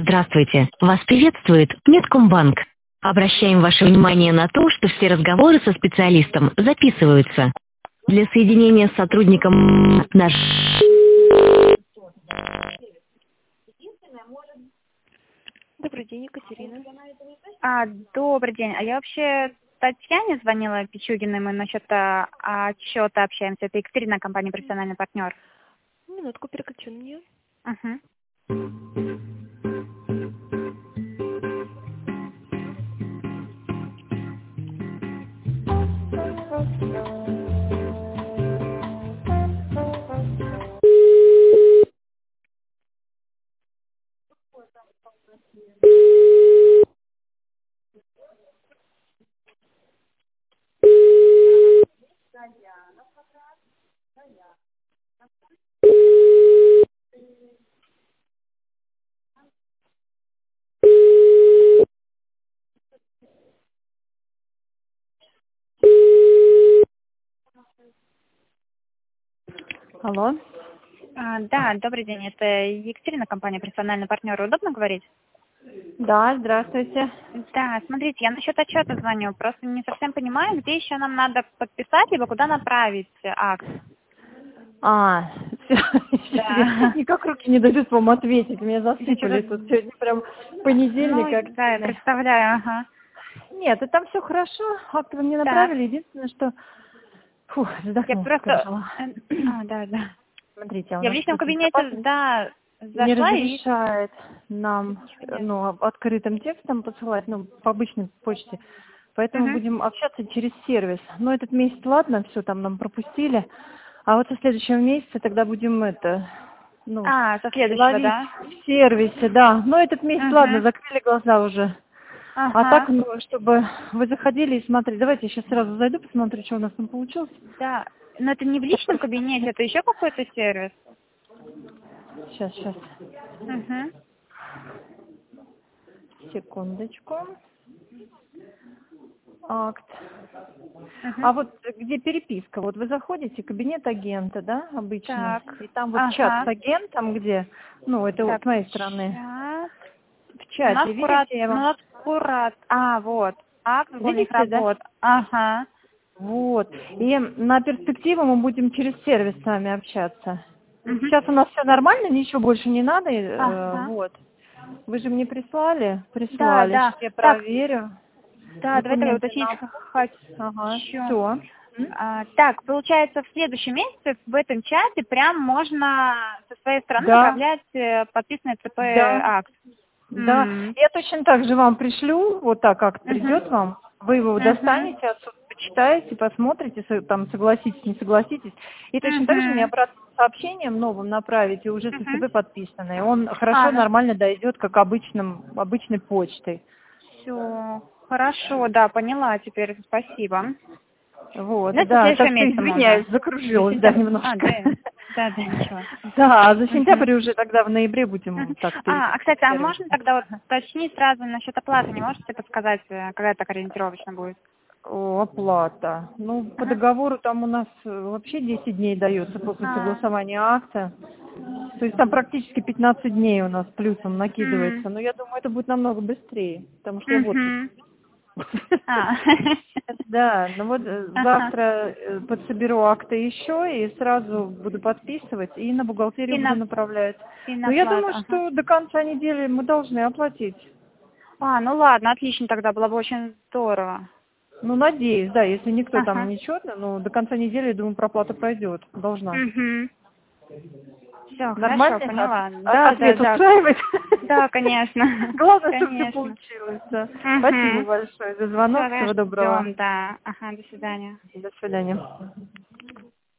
Здравствуйте, вас приветствует Меткомбанк. Обращаем ваше внимание на то, что все разговоры со специалистом записываются. Для соединения с сотрудником наш... Добрый день, Екатерина. Добрый день. А я вообще Татьяне звонила Пичугиной, мы насчет отчета общаемся. Это Екатерина, компания «Профессиональный партнер». Минутку, переключу на нее. Угу. Алло. Да, добрый день. Это Екатерина, компания «Профессиональный партнер». Удобно говорить? Да, здравствуйте. Да, смотрите, я насчет отчета звоню. Просто не совсем понимаю, где еще нам надо подписать, либо куда направить акт. Да. Никак руки не дают вам ответить. Меня засыпали тут сегодня прям понедельник. Да, я представляю, ага. Нет, и там все хорошо. Акт вы мне направили. Единственное, что... Фух, вздохнула. Я просто... Да. Смотрите, Я в личном кабинете, да, зашла не разрешает нам, открытым текстом посылать, по обычной почте. Поэтому будем общаться через сервис. Но этот месяц, ладно, все там нам пропустили. А вот со следующего месяца тогда будем со следующего, да? в сервисе, да. Но этот месяц, ладно, закрыли глаза уже. А так, чтобы вы заходили и смотрели. Давайте я сейчас сразу зайду, посмотрю, что у нас там получилось. Да, но это не в личном кабинете, это еще какой-то сервис? Сейчас. Секундочку. Акт. А вот где переписка? Вот вы заходите, кабинет агента, да, обычно? Так. И там вот чат с агентом, где, это вот с моей стороны. В чате, видите? Вот. Акт Видите, работ. да? Ага. Вот. И на перспективу мы будем через сервис с вами общаться. Сейчас у нас все нормально, ничего больше не надо. Вот. Вы же мне прислали? Прислали. Да. Я проверю. Да, давайте уточнить Все. Так, получается, в следующем месяце в этом чате прям можно со своей стороны направлять подписанный ЦП акт. Да, я точно так же вам пришлю, вот так акт придет вам, вы его достанете отсюда, почитаете, посмотрите, там согласитесь, не согласитесь, и точно так же мне обратным сообщением новым направите, уже с ЦП подписанный. Он хорошо, нормально дойдет, как обычной почтой. Все, хорошо, да, поняла теперь, спасибо. Вот, так так что месяца извиняюсь, закружилась, немножко. Да, ничего. Да, за сентябрь уже тогда в ноябре будем так. Кстати, можно тогда уточнить сразу насчет оплаты? Не можете подсказать, когда так ориентировочно будет? Оплата. По договору там у нас вообще 10 дней дается после согласования акта. То есть там практически 15 дней у нас плюсом накидывается. Но я думаю, это будет намного быстрее, потому что я в отпуске. Да, завтра подсоберу акты еще и сразу буду подписывать и на бухгалтерию буду направлять. Но я думаю, что до конца недели мы должны оплатить. Ладно, отлично, тогда было бы очень здорово. Надеюсь, да, если никто там ничего, до конца недели, я думаю, проплата пройдет, должна. Все, нормально, хорошо, поняла. Ответ устраивает? Да, конечно. Главное, чтобы все получилось. Спасибо большое за звонок, всего доброго. Да, до свидания. До свидания.